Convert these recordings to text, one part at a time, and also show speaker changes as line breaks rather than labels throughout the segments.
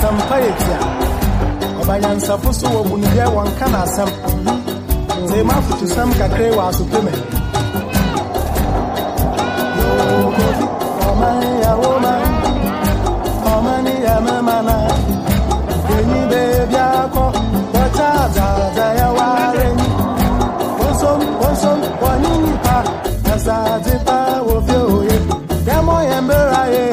Sampaia. Obayansa Pusu Bunia, one can ask some. They mouth to some cacre was supplement. Woman, how many amana? Any baby, I call the Taza, they are wiring. Also, one in as I did of you. Demo Ember,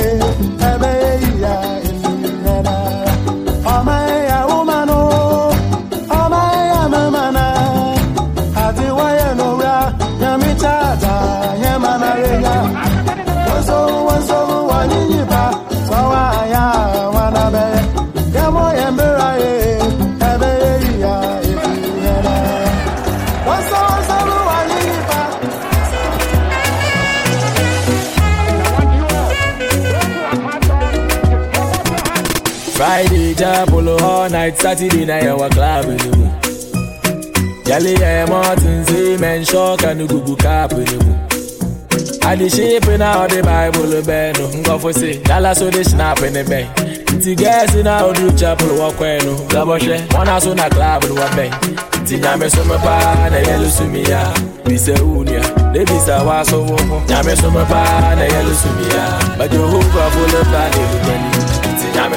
Friday, Japolo all night, Saturday night, our club in the moon. Yali, Martin, Zeman, Shock, and the Google Cap in the moon. I the shape in out the Bible, Ben, go for say, Dallas, so they snap in the bank. It's gas in our do chapel, walk when no, Gaboshe, one house on a club in one bank. Tinyame summa pa, na yellow sumia, Bisa Unia, they be Sawaso, Yame summa pa, na yellow sumia, but your hook are full of planning. I'm a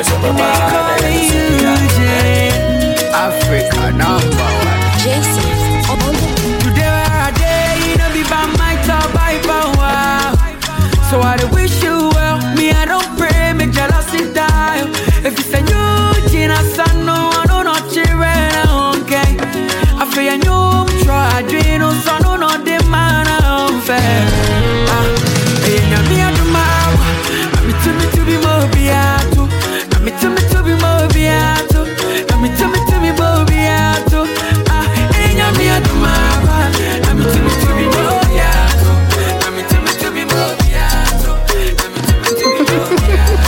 Africa number one.
Jason.
Today I day, you know, be by my top by power. So I wish you well. Me, I don't pray, make jealousy die. If it's a new Gina, son, no, I don't know, children, okay. I feel a new try, dream, no, son, no, not the man, I'm fair. Me, I do my I'm to be more beato. Me to be more beato. Me to be more beato. Ah, enya me adumaba. Me to be more beato. Me to be more beato. Me to be more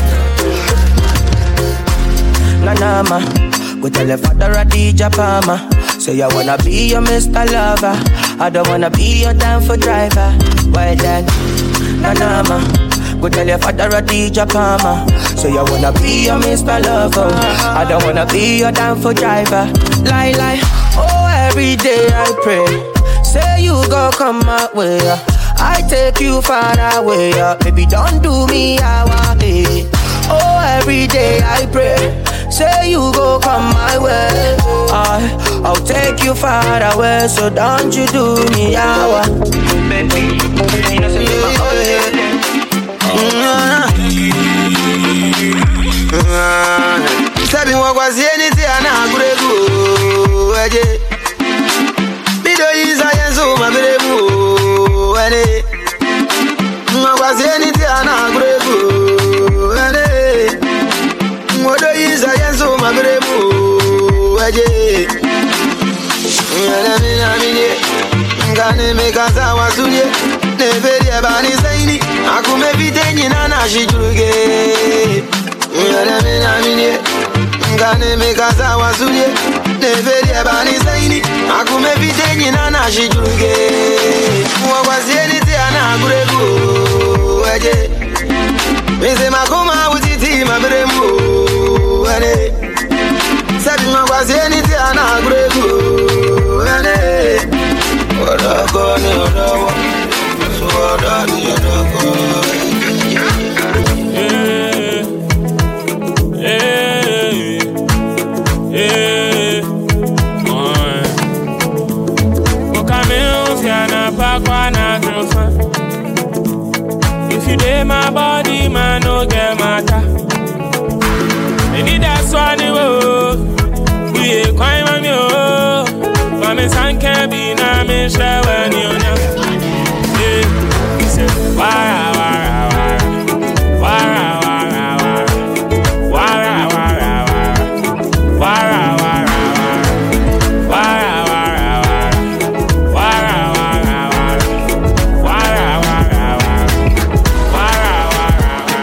beato.
Nanama, go tell your father Adija Palma. Say I wanna be your Mr. Lover. I don't wanna be your damn for driver. Why then? Nanama, go tell your father Adija Palma. So you wanna be your Mr. Lover. I don't wanna be your damn for driver. Lie, oh every day I pray. Say you go come my way. I take you far away. Baby don't do me how I be. Oh every day I pray. Say you go come my way. I'll take you far away. So don't you do me how I. Baby, you know say you my
Sabi mwakwazi eniti anaguregu Eje Bido yiza yenzu mabiremu Ene Mwakwazi eniti anaguregu Ene Mwodo yiza yenzu mabiremu Eje Ene mina minye Ngane mekaza wasunye Neferi ebani zaini Akume vitenyi nana shijuge Ngane mekaza wasunye Neferi ebani zaini Akume vitenyi nana shijuge Mwakwazi eniti anaguregu Eje Mise makuma utiti mabiremu Ene Sabi mwakwazi eniti anaguregu Ene Odako ni odawa Odani odako
If you dare my body, man, no get matter. Maybe that's why they will. We ain't quite my mule. But me son can't be na me share when you know. He said, wara, wara, wara. Wara, wara, wara. Wara, wara, wara. Wara, wara, wara. Wara, wara, wara. Wara, wara, wara. Wara, wara, wara. Wara, wara, wara.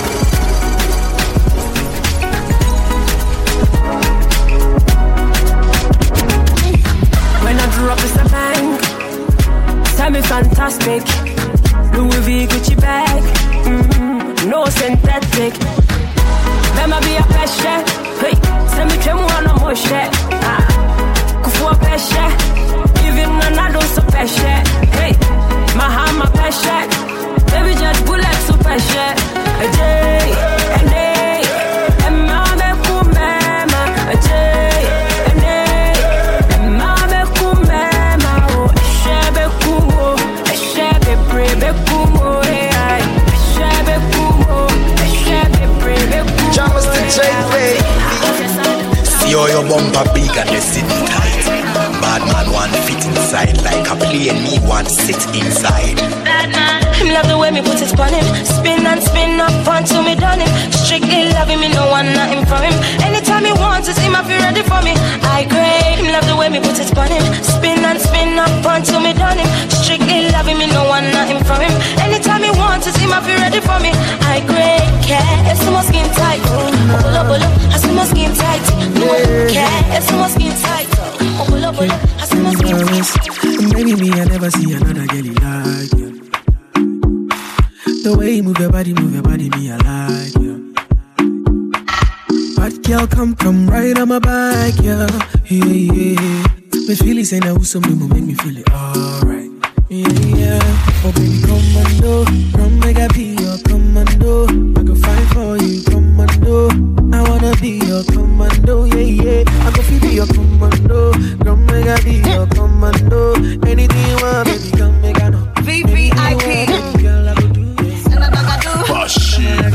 When I grew up it's a bank. Semi-fantastic. Louis V, Gucci bag. No synthetic. Them a be a pressure.
Hey, send me tremor on a motion. Kufu peshe, even when I don't so peshe. Hey, my hand, my peshe. Baby, just bullet so peshe. A day, and day, and mama kumema. A day, and day, and mama kumema. Oh, shebe kumo, shebe brebe kumo. Shebe kumo, shebe brebe kumo.
Jammers to J, baby.
See how your bumper big and the city tight. Bad man want fit inside like a plane, me want sit inside.
Bad man, him love the way me put it on him. Spin and spin up until me done him. Strictly loving me, no one nothing from him. Anytime he wants it, him I feel ready for me. I crave him, love the way me put it on him. Spin and spin up until me done him. Strictly loving me, no one nothing from him. Anytime he wants it, him I feel ready for me. I crave care, it's so much skin tight. Bolo bolo, I see my skin tight. No care, it's so much skin tight. Bolo bolo, I see my skin tight.
Maybe me, I never see another girl like you. The way you move your body, me, I like you. Bad girl, come right on my back, yeah. Me feel it, say now some people make me feel it alright. Yeah. Oh baby, commando, come make I be your commando. I can fight for you, commando. I wanna be your commando, yeah. I can feel your commando, come make I be your commando. Anything you want, baby, come make I know.
VVIP.
Girl, I will do this.
And I do.
Oh shit.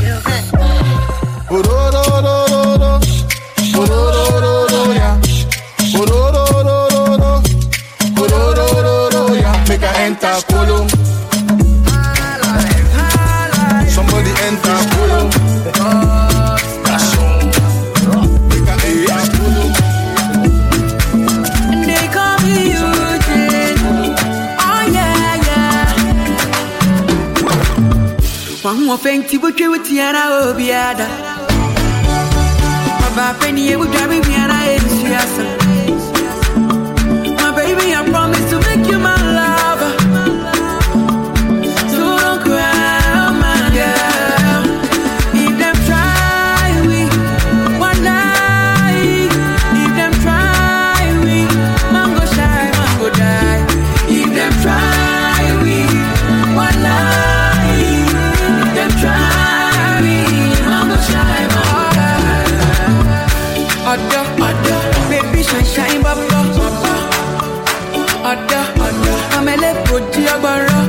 Make I enter Polo. Somebody enter Polo. Make I enter Polo.
They call me Eugene. Oh yeah. One more thing to put you with Tiana Obiada. My penny would drive me and I ain't my baby, I promise to make you my lover. So don't cry, my girl. If them try we, one night. If them try we, man go shy, man go die. If them try we, one night. If them try we, man go shy, man go die. Other, baby, shine, baba. I'm a left good to your barra.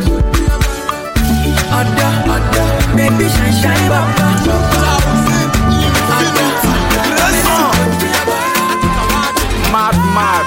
Baby, shine, baba.
Mad.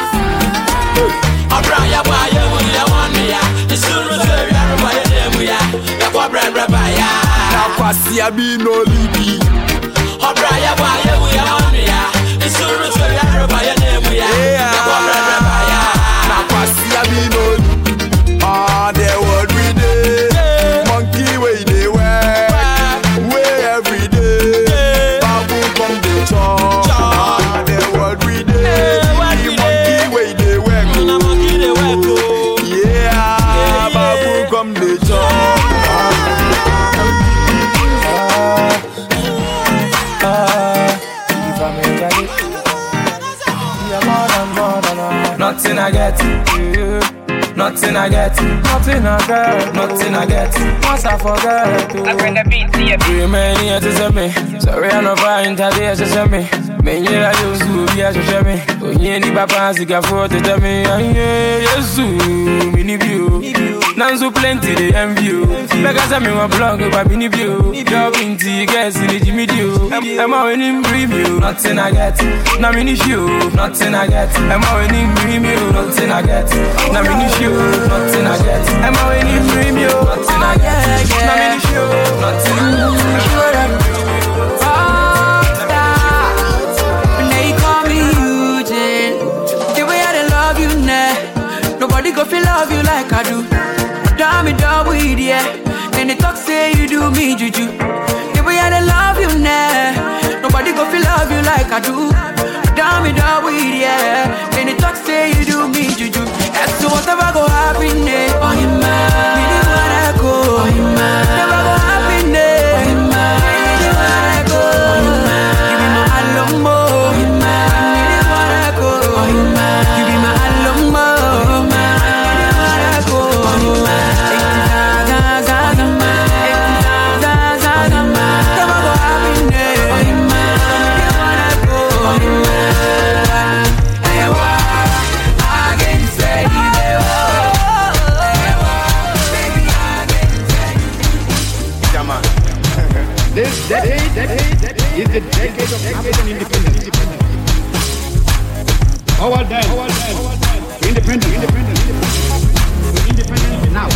Abraya, why you want me? The sooner you buy a damn we are. The Quabran Rabaya. Now, Passia be no libi. Abraya, why you want me? The sooner you buy a damn we are. The Quabran Rabaya. Now, Passia be no. Ah, they would we day. Monkey way they wear. Way every day. Babu come the chop. Ah, they would we day. Monkey way they wear. Yeah, Babu come the chop.
Nothing I get, nothing I get, nothing I get. Once I forget, I bring the beat to you. Too many years to me. Sorry, I'm not fine today, to me. Many years to be as you me. Oh, yeah, the papa has got for to tell me. Yes, mini view. Nanzo plenty, they envy you. Because I'm in my blog, but mini view. You're in tea, guess in the Jimmy Dew. I'm out in preview. Nothing I get, no mini show. Nothing I get, I'm out in preview. Nothing I get, no mini show. Nothing I get, I'm out in preview. Nothing I get, no mini show. Nothing I get.
They call me Eugene. The way I love you now, nobody go feel love you like I do. Damn it, dog with yeah. And they talk say you do me juju. The way I love you now, nobody go feel love you like I do. Damn it, dog with yeah. And they talk say you do me juju. So whatever go happen, oh you man, me the one I go, oh you man, never go happen, oh you man, me the one I go, oh you man, give me my long
This decade is the decade of African independence. Our dance. Independent now.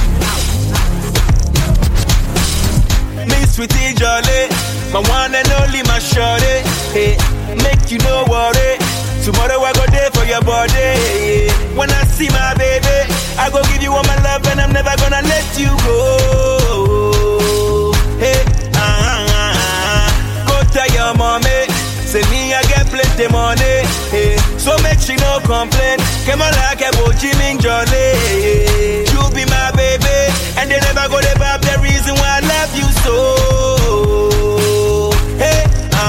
Me sweetie jolly, my one and only my shorty. Hey, make you no worry. Tomorrow I go there for your body. Hey, when I see my baby, I go give you all my love and I'm never gonna let you go. Hey, go tell your mommy, say me I get plenty money. Hey, so make she no complain. Come on like a Jimin Jolly. You be my baby, and they never go to bab the reason why I love you so. Hey,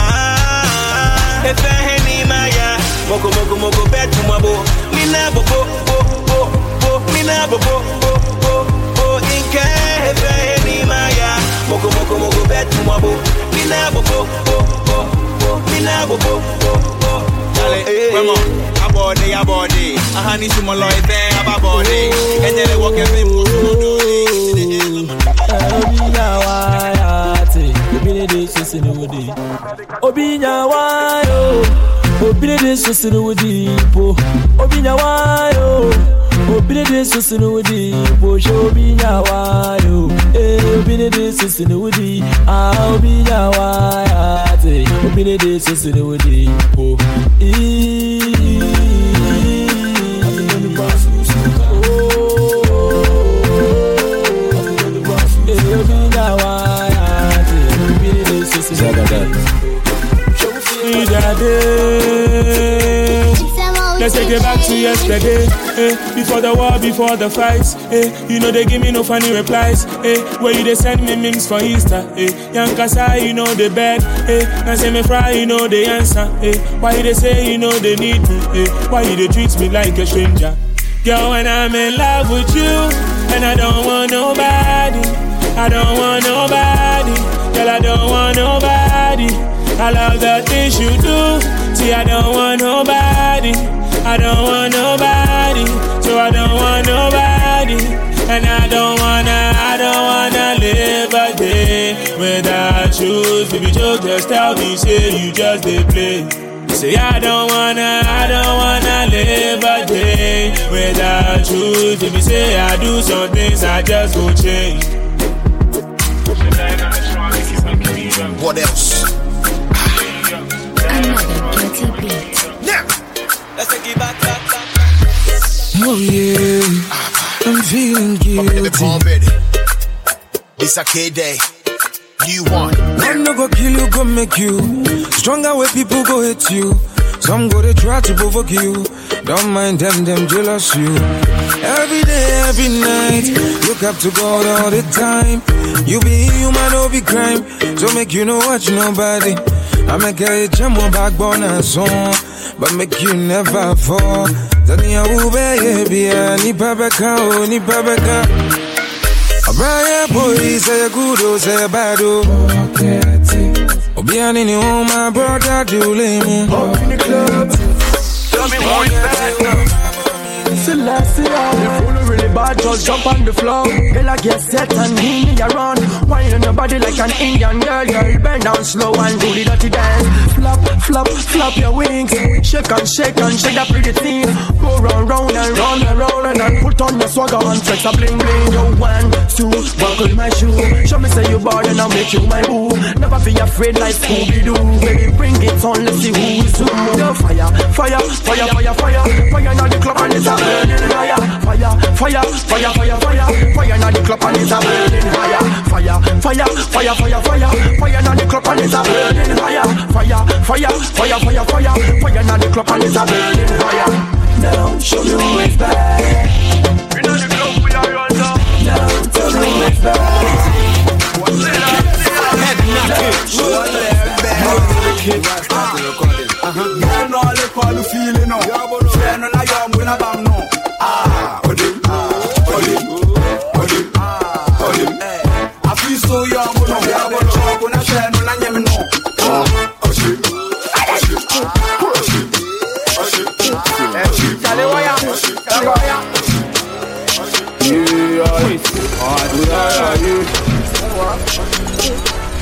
if I any Maya, moko bet to my bo, mina bo, mina bo, inke if I any Maya, moko bet to my bo, mina bo, mina bo. Come on, abode. Ahani sumolo ite ababode. Enjele woke people.
Obinya wayate, obine de sosini wodi. Obinya wayo, obine de sosini wodi po. Obinya wayo, obine de sosini wodi po. Obinya wayo, obine de sosini wodi. Obinya wayate, obine de sosini wodi po.
Let's take it back to yesterday. Before the war, before the fights. You know they give me no funny replies. Where you they send me memes for Easter. Young Kasa, you know they bad. Now say me fry, you know they answer. Why you they say you know they need me? Why you they treat me like a stranger? Girl, when I'm in love with you, and I don't want nobody. I don't want nobody. Girl, I don't want nobody. I love the things you do. See, I don't want nobody. I don't want nobody. So I don't want nobody. And I don't wanna live a day without you. Baby, just tell me, say you just dey play. Say I don't wanna live a day without you. Baby, say I do some things I just won't change.
What else?
Another guilty beat.
Now,
let's take it back.
Oh yeah, I'm feeling guilty.
This a K-Day. You want?
I'm not gonna kill you, gonna make you stronger where people go hate you. Some go to try to provoke you. Don't mind them jealous you. Every day, every night, look up to God all the time. You be human, no be crime. So make you no watch nobody. I make a jam on backbone and song, but make you never fall. Tania ube bia ni babaka. Abraya boy say good or say bad. Obiani ni oh my brother do lame. Tell me more
Selassie, if you really bad, just jump on the floor. Girl, I get set and lean me around. Wine on your body like an Indian girl. Girl, bend down slow and do the dirty dance. Flap your wings. Shake that pretty thing. Go round and round and put on your swagger and flex a bling bling. Yo, 1, 2, buckle my shoe. Show me say you bad and I'll make you my boo. Never be afraid like Scooby-Doo. Baby, bring it on, let's see who is who. Yo, fire. Fire now the club and it's a burning higher. Fire now the club and it's a burning higher. Fire now the club and it's a burning higher. Fire now the club and it's a burning higher. Now show me who is bad. We know the club we are on top. Now tell me who is bad.
head knocking.
You know all the call you feeling now. Friend on a young when I bang now. I feel so young when I'm young when I share when I never know.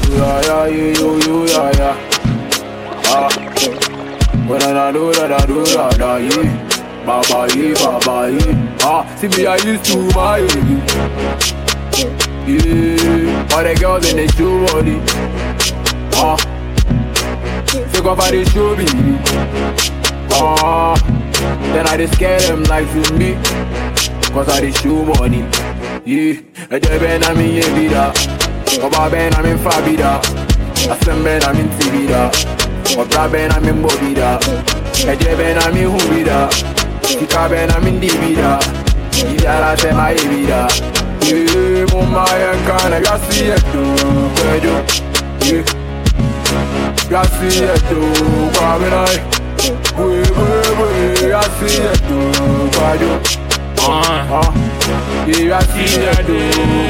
yeah. Ah, when I do that, yeah. Baba, yeah. Ah, see me, I used to buy it. Yeah, all the girls in the show body. Ah, take off how they show me. Ah, then I just scare them like to me. Cause I the show money. Yeah, a ben I'm in Yevida. Oba ben I'm in Fabida. A sem ben I'm in Tibida. Oba ben I'm in Bobida. A ben I'm in Hubida. Tika ben I'm in Divida. Ida say my Evida. Yeah, mama yankana gasi eto kwejo. Yeah, gasi eto kwa benai. We gasi eto kwajo. Yeah, I see that do,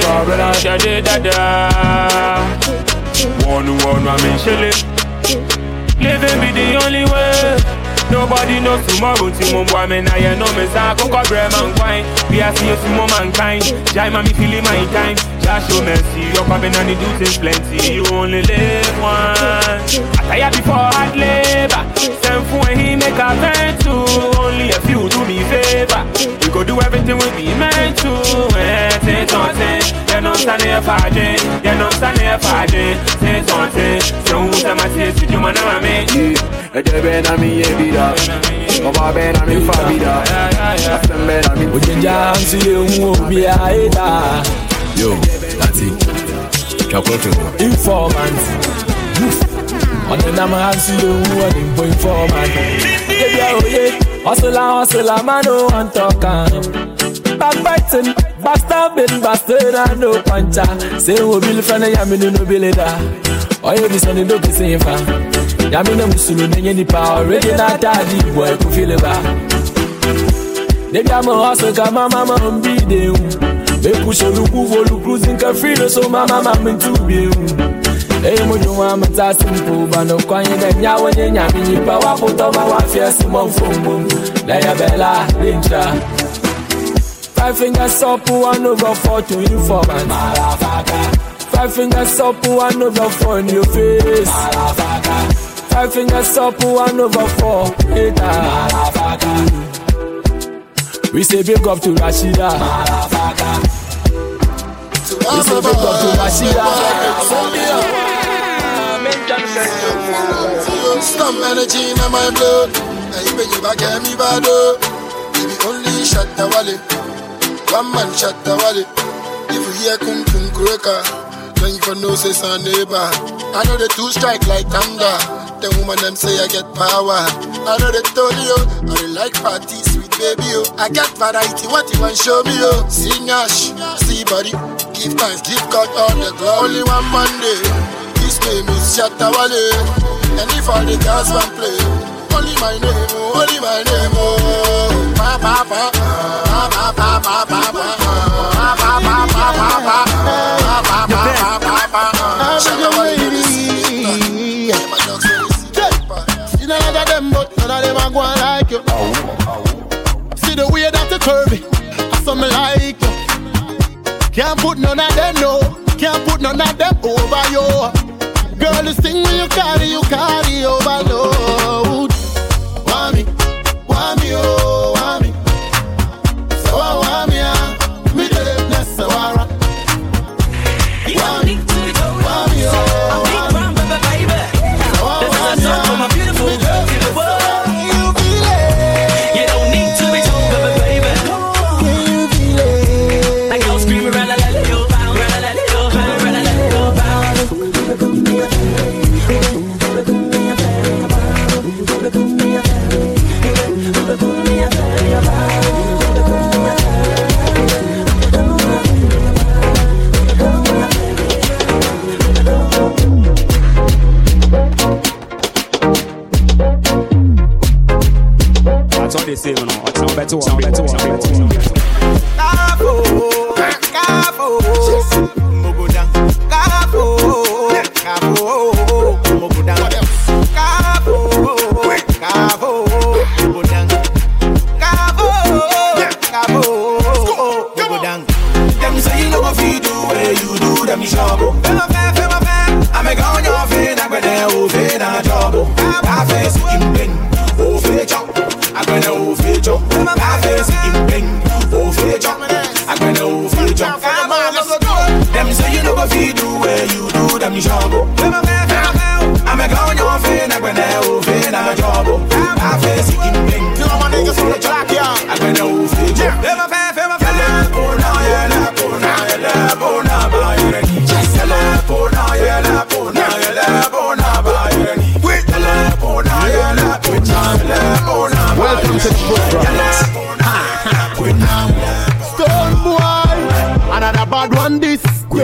one, I'm in chillin'. Living be the only way. Nobody knows tomorrow. Timon boy, man, I know me. Sa coca bread man wine. We are seeing some mankind. Jai mami feeling my time. Just show mercy. Your coming and the duties plenty. You only live once. I tired before hard labor. Same for when he make a vent to. Only a few do me favor. We go do everything we be meant to. Say something. You know standing here for day. You know standing here for day. Say something. So who's a massive to you man and me? A ben I'm in Yevida. Oba ben I'm in Fabida. A sem ben I'm in
Tibida.
Yo, that's it.
Informant. On the number and see you running for informant. Hustle, man, no one talking. Backbiting, backstabbing, bastard, and no puncher. Say, we'll be the friend of Yamin, no be leader. Oh, you be sonny, don't be saying, Yamin, Musulu, any power, ready not daddy, boy, to feel it back. Maybe I'm a hustle, come mama, be there. They push a look over, cruising, can feel so, mama, to be. Hey, Mojo, I'm a simple, but no quiet, and Yawan, Yamin, power, put on my wife, yes, Simon from Boom. Laya Bella, Lincha. 5 fingers up, 1 over 4 to informant. 5 fingers up, 1 over 4 in your face. 5 fingers up, 1 over 4, hater. We say big up to Rashida. We say big up to Rashida.
Some energy in my blood. I bet you back at me bad. Baby only shot the wallet. One man shot the wallet. If you hear kum kum croaker, then you for no say son neighbor. I know the two strike like thunder. The woman them say I get power. I know they told you I like party, sweet baby. I got variety, what you want show me? See Nash, see body. Give thanks, give God all the glory. Only one Monday. His name is Shatawale. And if all the girls want play, only my name, only my name. Pa pa pa pa pa pa pa pa pa pa pa pa pa. Shatawale, you know none of them, but none of them are going like you. See the way that you curve it, something like you. Can't put none of them, no. Can't put none of them over you. Girl, this thing when you carry overload. Want me, oh, want me. So I want me, me the less so I rock. Want me, oh, want me. So I want me, me you feel it. You don't need to be told, baby. Can you feel it? Like I'm screaming, run a little bound, run a little bound, run a little bound.
That's all they say, you know. That's all better.
Them say you know what you do, where you do them trouble. I make
bayereni. Telepona, yelepona, yelepona, bayereni. Telepona, yelepona, yelepona.
Welcome to the program. Stone boy, another bad one this.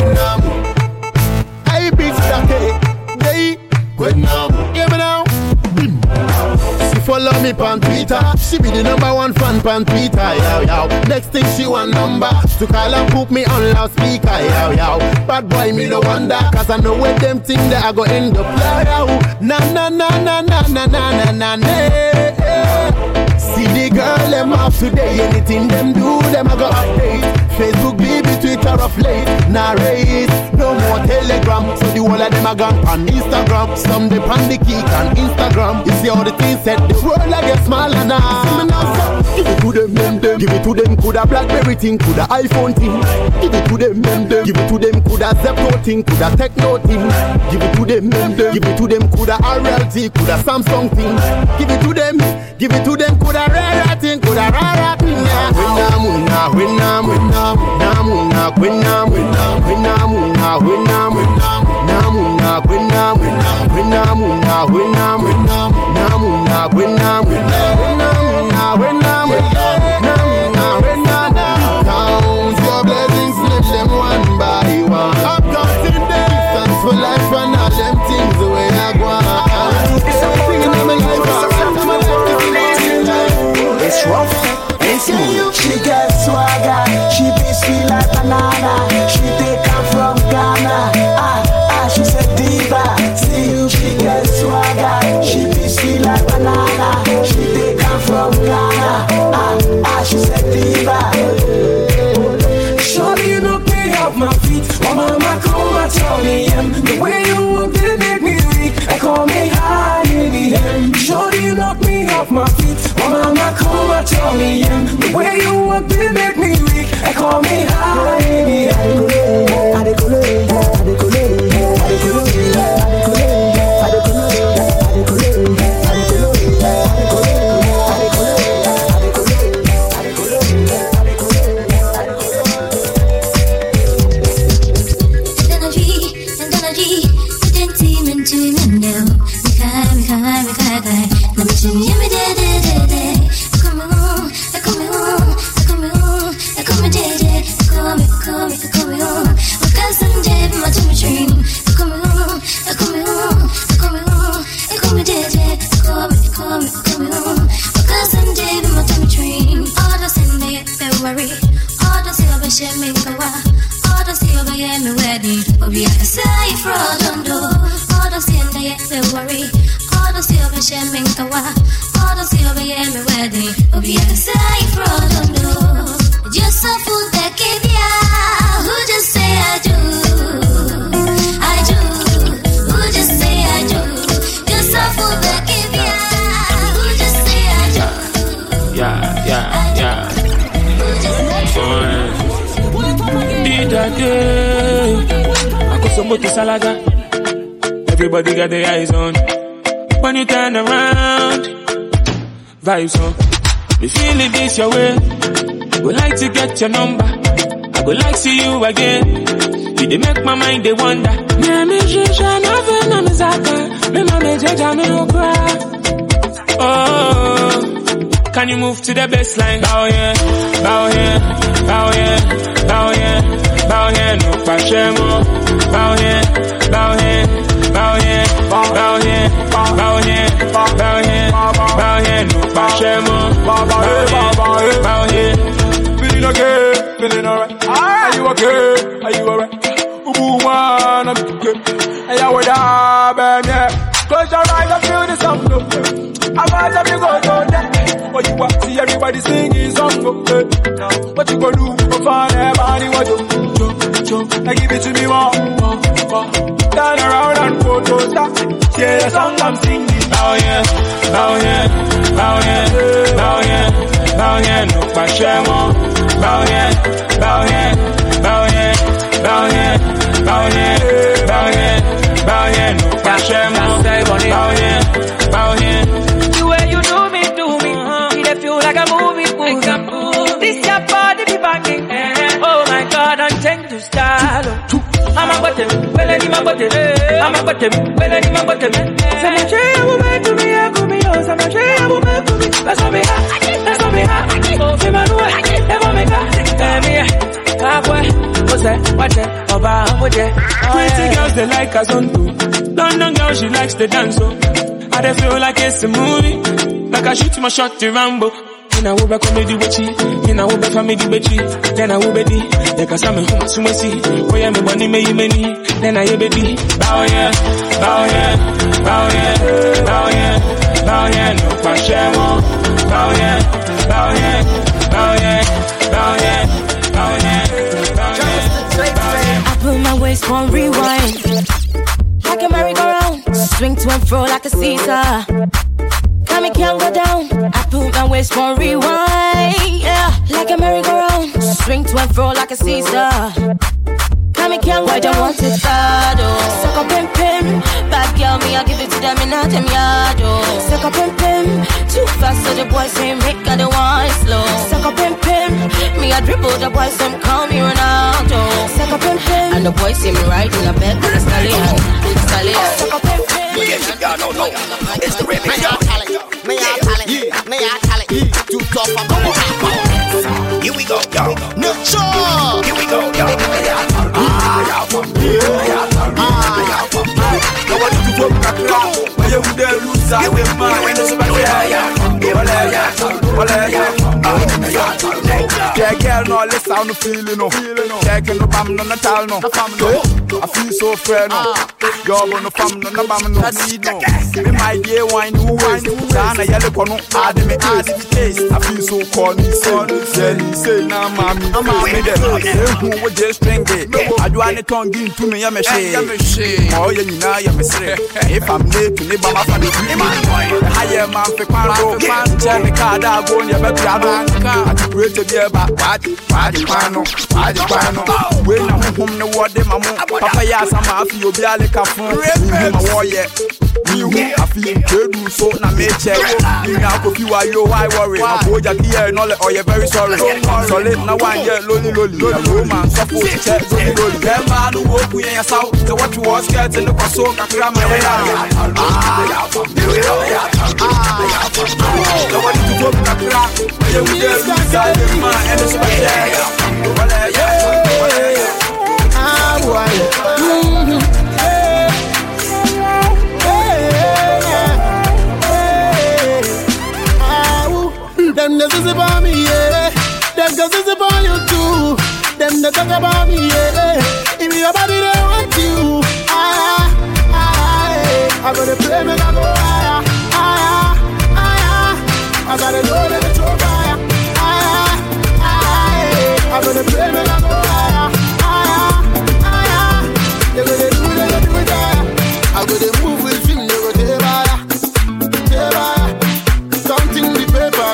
Hey, big stack, hey, hear me now. She follow me on Twitter. She be the #1 fan on Twitter. Yow yow. Next thing she want number to call and put me on loudspeaker. Yow yow. Bad boy me no wonder, cause I know when them thing that I go end up like yow. Na na na na na na na na na na. See the girl them off today. Anything them do, them I go update. Facebook, baby, Twitter of late. Nah race, no more Telegram. So the whole of them are gone on Instagram. Some they pan the kick on Instagram. You see all the things said, the world I get smaller now. See me now, so give it to them. Give it to them, coulda BlackBerry thing, coulda iPhone thing. Give it to them. Give it to them, coulda Zepto thing, coulda Techno thing. Give it to them. Give it to them, coulda RLT, coulda Samsung thing. Give it to them, coulda Rara thing, coulda Rara thing. Count your blessings, let them one by one. I'm counting them, thanks for life and all them things the way I go on.
It's rough, it's smooth. She gets swagger, she be sweet like banana. She take her from Ghana. She said diva. See, she gets swagger, she be sweet like banana. She take her from Ghana. She said diva.
Surely you knock me off my feet. Oh mama, come and tell me the way you walk did make me weak. I call me high in the end. Surely you knock me off my feet. Oh mama, come and tell me the way you walk did make me weak. I call me high in the end.
Everybody got their eyes on. When you turn around, vibes on. Me feeling this your way. Would like to get your number. I would like to see you again. You they make my mind they wonder. Oh, can you move to the best line? Bow here, bow here, bow here, bow here, bow here, no pashemo. Bow here, bow here, bow here, bow here, bow here, bow here, bow here, no pashemo. Bow here.
Feeling okay, feeling alright. Are you okay? Are you alright? Woman, I'm good. And you would have been, yeah. Close your eyes and feel the sound. I'm about to go down there. What you want to see everybody singing song. What you gonna do for fun? Everybody want to now give it to me more. Turn around and photo stop. Yeah, the song I'm singing.
Bow here, bow here, bow here, bow here, bow here, no pashemo. Bow here, bow here, bow here, bow here, bow here, bow here, bow here, no pashemo. Bow here, bow here.
The way you do me, it feel like a movie. This your body be banging. Oh my God, I'm trying to start. my body, I'm a bottom, Melanie, my bottom. Some share will make to me, I could be yours, some share will make to me. That's what we have, that's what we have. Oh, Femano, never make that. What's that? What's that?
Pretty girls, they like us on too. London girl, she likes the dance, so I dey feel like it's a movie. Like I shoot my shot to Rambo. Then I will be comedy witchy, then I will be family witchy, then I will be the. Like I saw me home, so much see. Oh yeah, me money, me many. Then I be the. Bow yeah, bow yeah, bow yeah, bow yeah, bow yeah, no fashion. Bow yeah, bow yeah, bow yeah, bow yeah, bow yeah, bow yeah.
I put my waist on rewind, like a merry-go-round. Swing to and fro like a Caesar. Come can't go down. I put my waist on rewind, yeah, like a merry-go-round. Swing to and fro like a Caesar. Come can't go down. Want it bad, oh. Suck up and pim. Bad girl, me I give it to them in a them yard, oh. Suck up and pim. Too fast so the boys say make her the wine slow. Suck up and pim. Me I dribble the boys them call me Ronaldo. Suck up and pim. And the boys see me riding a bed with a stallion. Suck up and pim.
Y'all don't know. It's the remix.
Me I tell it. Too tough for me.
Here we go, y'all.
No sure.
Here we go, y'all.
Yeah, girl, no, let's sound the feeling, no. Checking the bam, no, natal, no. I feel so fair, no. You're gonna fam, no, bam, no. Me my dear wine, who wine, Dana, yellow, no, add me, taste. I feel so corny, son. Say, now, mommy, who would just drink it? I do any tongue into me, I'm a shame. Oh, yeah, you know, I'm a straight. If I'm late to live, I'm a family. I am man for Quando, man, the card, I go in your back. I create a beer back. When I'm home, the word, Mamma, Papa, yes, I'm happy, you'll be a phone. I'm a warrior. You I feel good, so now me check. You know, if you are you, why worry? My boy, you're not or you're very sorry. So let no one get lonely. Woman, suffer, check, lonely. Them man who walk with your south, so what you was getting the Paso, Kakram,
Them the zip on me, yeah. Them the zip on you too. Them the talk about me, yeah. If your body they want you, I gotta play me, I go higher. I gotta know that it's your fire. I gotta play me, I go higher. They gotta do it higher. I gotta move with you, they go there higher. Counting the paper,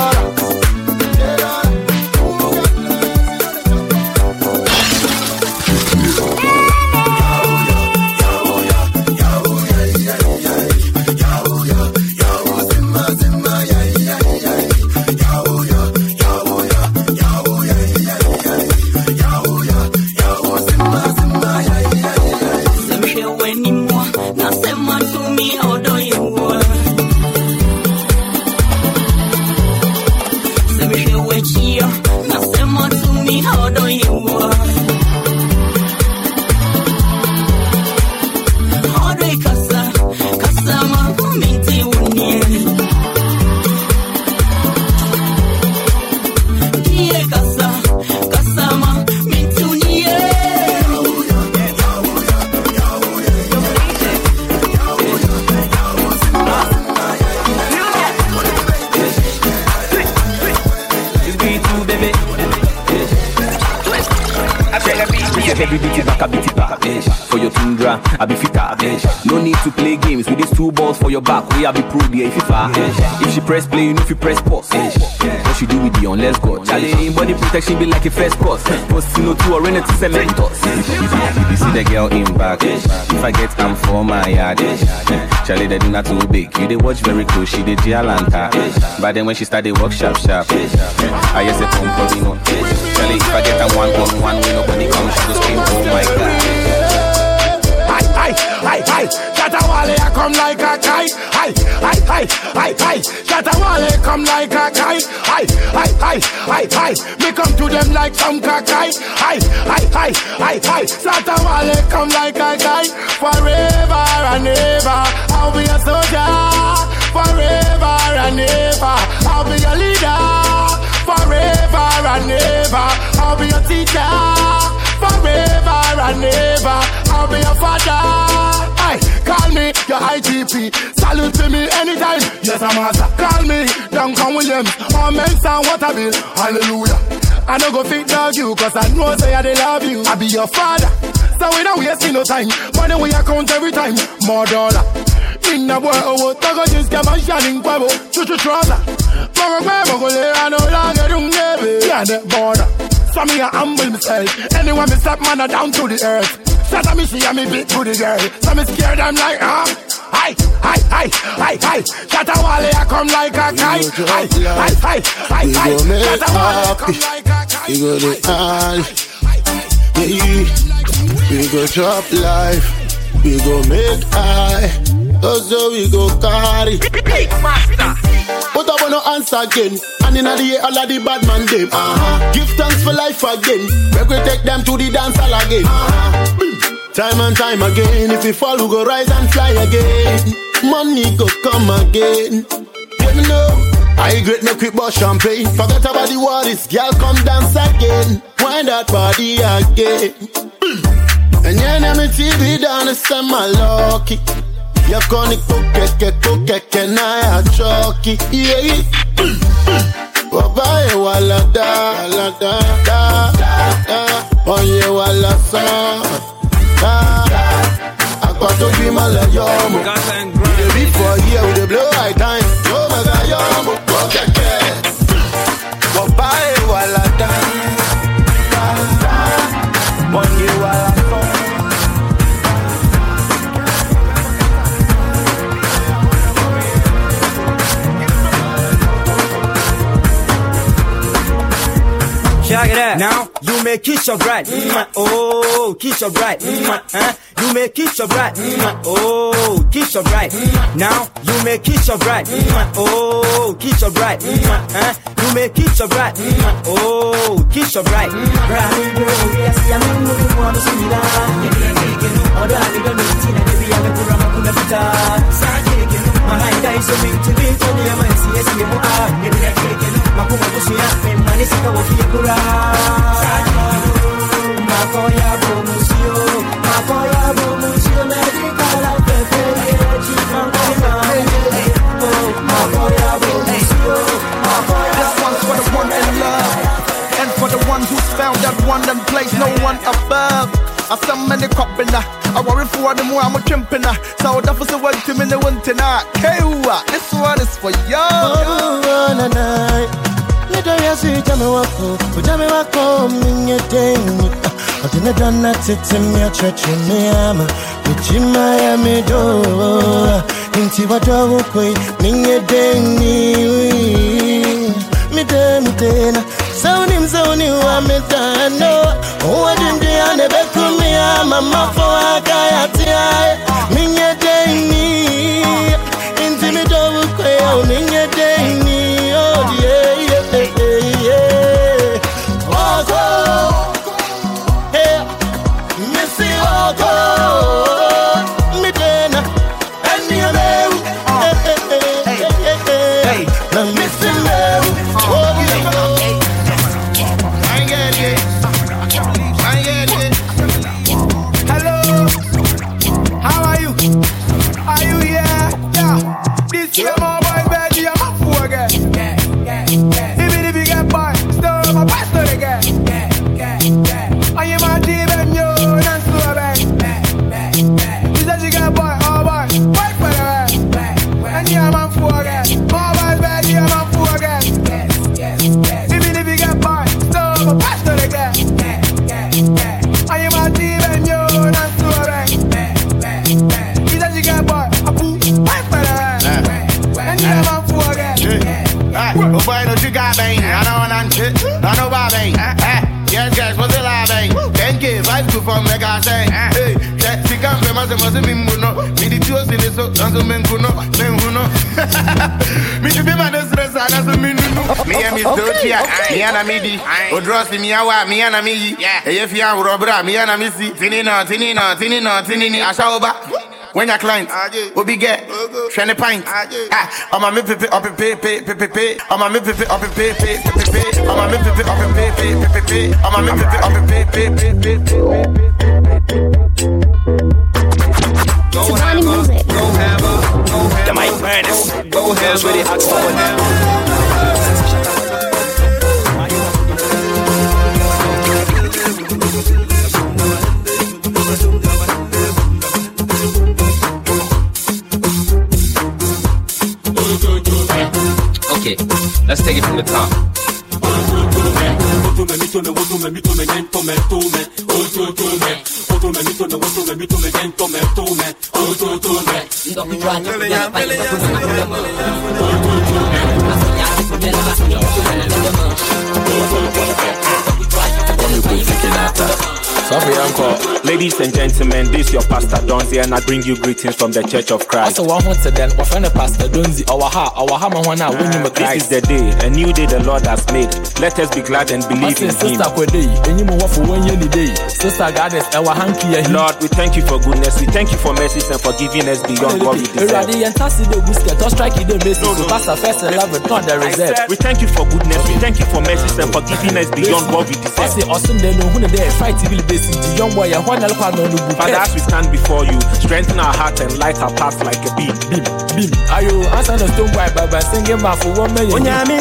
for your tundra, I be fitter. No need to play games with these two balls for your back. We I be pro there if you far. If she press play, you know if you press pause. What she do with the on, let's go. Charlie, body protection be like a first course. Post no two or rent to cementos. If you see the girl in back, if I get am for my yard. Charlie, they do not too big. You they watch very close, she did Gialanta. But then when she started work sharp. I just said home for no. Charlie, if I get a one-on-one when nobody comes, she just scream, oh my God.
a kite. Aye. Shut a wall, come like a kite. Aye. Me come to them like some kakai. Aye. Shut a wall, come like a kite. Forever and ever, I'll be a soldier. Forever and ever, I'll be a leader. Forever and ever, I'll be a teacher. Forever and ever, I'll be a father. Aye, call me your IGP. Salute to me anytime. Yes, I'm master. Call me Duncan Williams or Mensa Waterbill. Hallelujah. I don't go fit dog you, cause I know say I love you. I be your father, so we don't waste no time. Money we account every time, more dollar. In the world, I go just get my shining bubble. Chuchu trouser. Mogo lay I no longer do never. Yeah, the border. So me I humble myself. Anyone me step man down to the earth. Shut up me see me big to the girl. So me scared I'm like Aye. Shut up while I come like a kite. Aye.
We go make happy. We go the high. We go drop life. We go make high. Also we go carry. But I wanna answer again. And in the year all of the bad man them. Give thanks for life again. We go take them to the dance hall again. Time and time again. If we fall we go rise and fly again. Money go come again. You know I great make we bust champagne. Forget about the worries. Girl come dance again. Wind that body again. And you know me TV down and send my lucky. You can't cook na choki. Yeah. Bye wala da. Oye wala sa. I got to be my yomo. We dey before here, we dey blow high time. Oh my God, yomo. Bye wala da. Oye wala sa.
Check it out. Now you may kiss your bride. Oh, kiss your bride. You may kiss your bride. Oh, kiss your bride. Now you may kiss your bride. Oh, kiss your bride. You may kiss your bride. Oh, kiss your bride.
For the one who's found that one and place no one above. I saw many copping I worry for the more I'm a trimping so that was the one to me the one tonight. This one is for y'all.
You don't have to tell me what for. Tell me what for me your day. I didn't done that to me a church in Miami. Which in Miami do. Into what I will quit. Me day. Me day. Sound him, I'm a done. Oh, I didn't do I never come me. I'm a muffle. I got it. Me day. Into me double quail. Me day. Oh, yeah.
From the guy say, hey, she come from
must be no. Me the two in so and so men who know. Me to be my stress and so me no. Me and Miss Dotia, me and Amidi. O dross me awa, me and Ami. Yeah. If you are Robra, me and Amisi. Tinina. Ashaoba. When your client, Obi get, Shane pint. I'm a me pay. I'm a me pay. I'm a me pay. I'm a me pay.
Go have the mic furnace. Go have ready hot for now.
Okay, let's take it from the top.
Ladies and gentlemen, this is your Pastor Donzi, and I bring you greetings from the Church of Christ.
So one wants to then offend the Pastor Donzi. Our hammer one now when you
This is the day, a new day the Lord has made. Let us be glad and believe in Him.
Sister Goddess, our hanky.
Lord, we thank you for goodness. We thank you for mercies and for giving us beyond what we deserve. We thank you for goodness. We thank you for mercies and for giving us beyond what we deserve. Father, as we stand before you, strengthen our heart and light our path like a beam.
Are you answering the stone by singing back for 1 million?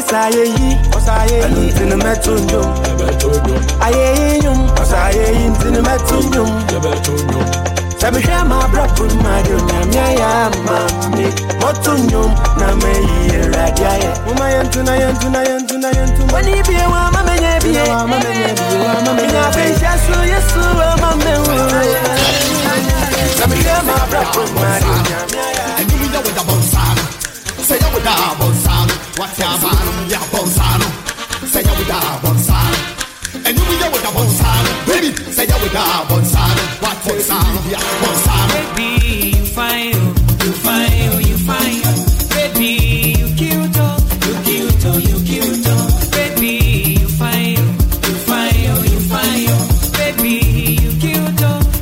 Say you with a bonsano, what's your man? Ya bonsano. Say you with a bonsano, and you with a bonsano, baby. Say you with a bonsano, what's bonsano? Ya bonsano.
Baby, you fine, baby, you cute, baby, you fine, baby, you cute.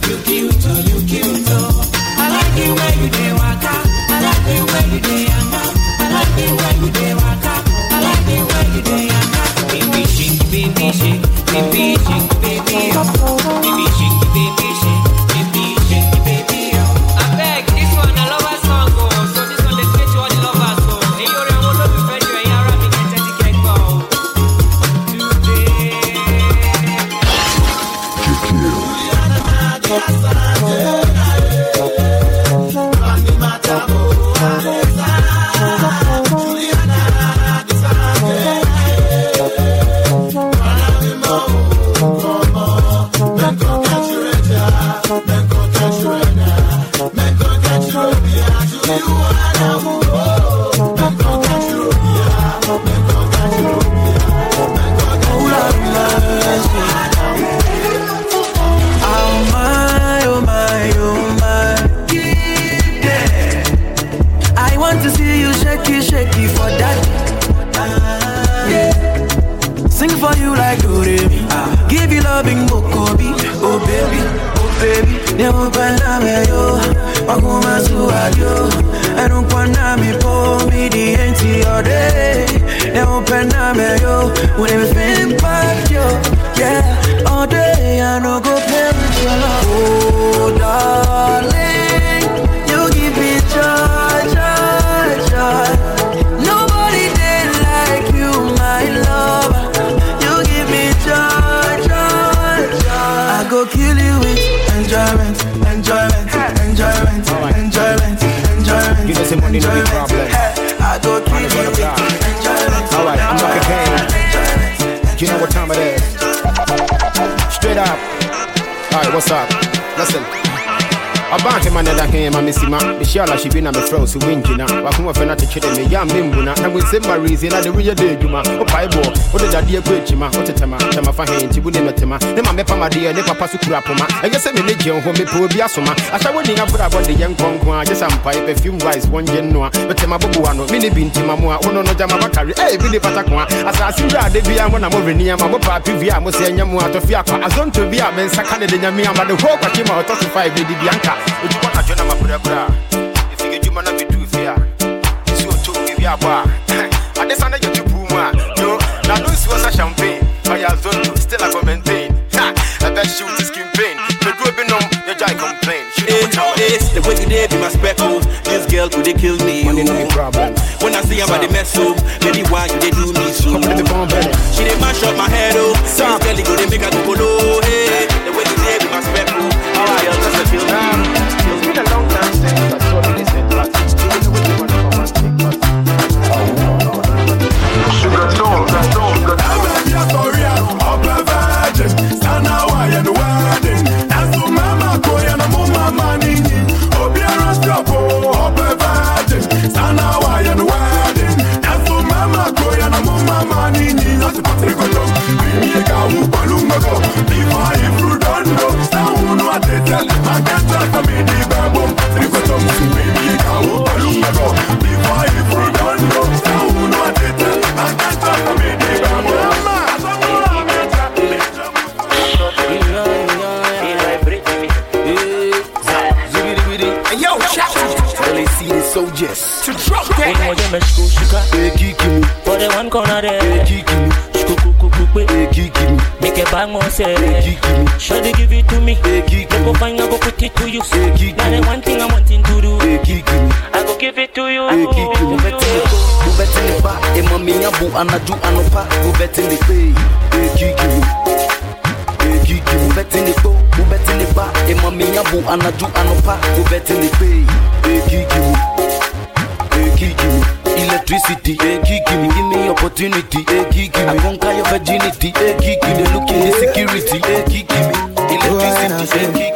I like you when you dey waka, I like you when you dey yanga, I like you when you dey waka, I like you when you dey yanga. Baby shake, baby shake, baby shake, baby oh. Baby shake, baby shake, baby shake, baby oh. I beg, this one a lover song oh, so this one they play to all the lovers oh. Hey you're a whole lot of friends, you're a yara, me can take it go. Shaky for that. Yeah. Sing for you like Doremi. Give you loving Mokobi. Oh baby, never been yo. Wakuma suayo. I don't wanna me for me the NT all day. Never been yo. When it was been back yo. Yeah, all day I no go play with your love. Oh darling, you give me joy. Nobody did like you, my love. You give me joy. I go kill you with enjoyment.
Give us some money, no problem.
I go kill you with enjoyment.
Alright, I'm back again. You know what time it is? Straight up. Alright, what's up? Listen.
About him another him, I'm Missima. Michelle, she been on the froze, who win Gina. Wakum of another chicken, a young Mimbuna, and with Simba reason at the real day, Duma, or Pieball, what did that dear Quitchima, what a Tama, Tamafahin, Tibulimatima, the Mamma dear, the Papa Sukrapoma. I guess I'm a legion who may poor Biasoma. I shall win up about the young Conqua, just some pipe, a few rice, one genoa, but Tamabuano, Mini Bintimamua, one on Jamabakari, eh, Billy Patakwa, as I see that they be a one over near Mapa, Pivia, Mosenia, to Fiaka, as on to be a man, Sakana de Yamia, but the whole Katima, 35 Lady Bianca. Which one are Jonah Mabra? If you get you man, be too fair. So to give you a bar. I just under you to Puma. No, now those was a champagne. I have done still I go maintain. I bet shoot is skin pain. The group in your guy complain.
It's the way you did be my speckle. This girl could they kill me.
Money no problem.
When I see about the mess up, maybe why you they do me so. She did mash up my head oh. Some girl go they make her go no. Hey, the way you did be my speckle. Alright, I'll just feel
it's been a long time since I saw this in black.
Sugar Stone, I'm a virgin. Stand now, I am the wedding. That's to Mama Koya and Mama Nini. Obiara Strapo, I'm a virgin. Stand now, I am the wedding. That's to Mama Koya and Mama Nini. That's the Patrick Otom. We make a whoop balloon go. Before if you don't know, stand who know what they tell. I can't tell for me the babble. Patrick Otom. We make a whoop balloon go. Before if you don't know, stand who know what they tell. I can't tell for me the babble.
Soldiers
to drop that.
For the one corner there, make a bang more say, should they give it to me? Go find I go put it to you. Now the one thing I'm wanting to do, I go give it to you.
Electricity, give me opportunity, I conquer your virginity, they look in the security, give me electricity,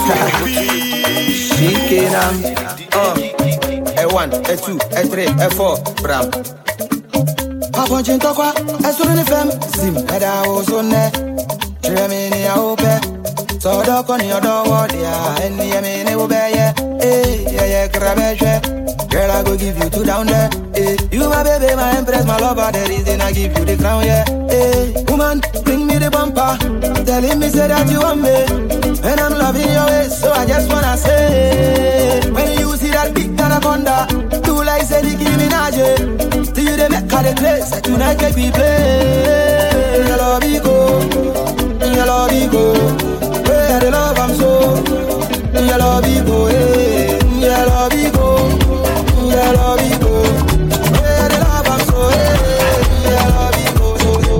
A 1, A 2, A 3, A 4, Bram. Papa Chintokwa, A Surin FM, Sim, Eda Ozone, Tremini Aope, so dog on your door, and Yamini Obey, Grabeje. Girl, I go give you 2 down there. You my baby, my empress, my lover. The reason I give you the crown, yeah. Woman, bring me the bumper. Telling me say that you want me, and I'm loving your ways. So I just wanna say, when you see that big anaconda, do like say the Nicki Minaj. Till you they make her the place. Tonight make we play. Your love you go, your love you go. Where the love I'm so, your love you go, your love you go. Yeah, love you go. Yeah, the love I'm so. Yeah, love you go.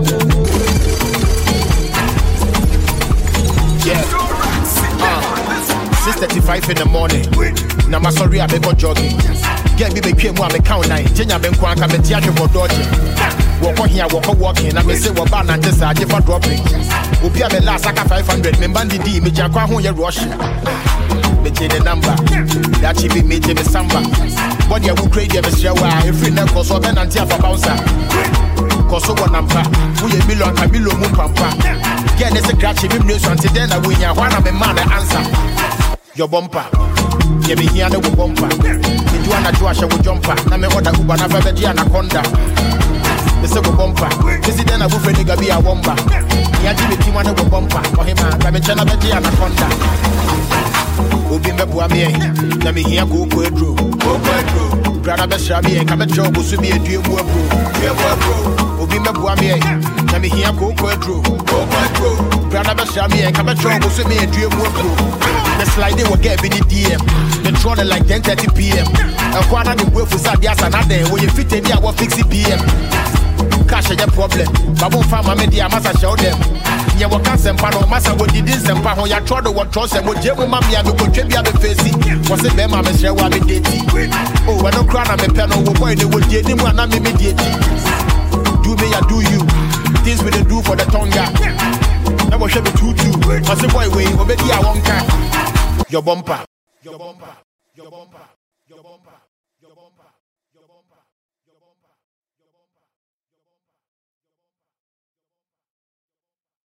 Yeah. 6:35 in the morning. Now my sorry I be go jogging. Get me came one me count 9. Jenya ben kwanka me tiaje for dodging. Walk here, walking. I me say what ban and just I for dropping. Obi me last aka 500. Me bandi di me jakwa ho ye rush. Me change the number. That she be me change samba. What you will create me share why every neck cause so ben anti for bouncer. Cause so one number. We a million Camilo mun pampa. Get this scratch me news until then I win ya one of me man answer. Your bumper. Yeah, me here no bumper. Me do ana Joshua with jumper. Na me order Uber na fa be anaconda. Me say go bumper. This then I go for nigga be a womba. Ya give me team one go bumper. For him na me chana be anaconda. Obi me boa me na me here go kwedro. Brother be sha me ka me job so be edue mu abro. Obi me boa me na me here go kwedro. Brother be sha me ka me job so be edue mu abro. The slide they will get in the DM. They try like 10:30 PM. And quarter the way for Sadias and Ade. When you fit in there, what fix it PM. Cash is a problem. Babu Farmer Media Massa show them. Yeah, what can Sempano Massa would did this and Paho? Ya tried to what trust and what Jemu Mammy and the Cotribia be facing. Was it them? I'm a share what we did. Oh, I don't cry. I'm a penal. Boy, they would get him when I'm immediately. Do me, I do you. Things we do for the Tonga. That was shabby too. I say, boy, wait, obey, I won't. Your bumper. your bumper, your bumper.